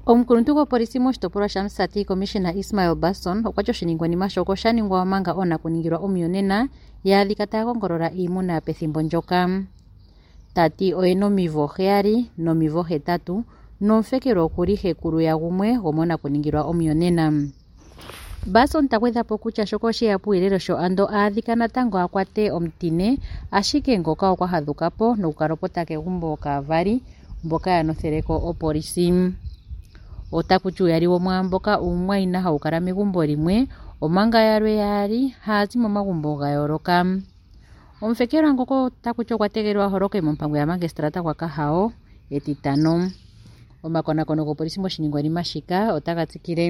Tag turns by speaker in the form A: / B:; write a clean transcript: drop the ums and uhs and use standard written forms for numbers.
A: Omukuluntu gopolisi moshitopolwa shaMusati Commissioner Ismail Basson okwati oshiningwanima shoko shaningwa omanga onakuningilwa omuyonena yaadhika taya gongolola iimuna pethimbo ndyoka. Tati oyena omivo 7 nomivo 8 nomfekelo okuli hekulu ya gumwe gomonakuningilwa omuyonena. Basson tagwedhapo kutya shoko osheya puuyelele sho ando aadhika natango akwate omutine ashike ngoka okwa hadhukapo nokukalopota kegumbo kaavali mboka yanotheleko opolisi. Otakuti uyali womwaamboka uumwayina hawu kala megumbo limwe omanga yalwe yaali hazi momagumbo gayooloka. Omufekelwa ngoka otakuti okwategelelwa aholoke mompango ya Magistrata kwa Kahao etitano. Omakonakono gopolisi moshiningwanima shika otaga tsikile.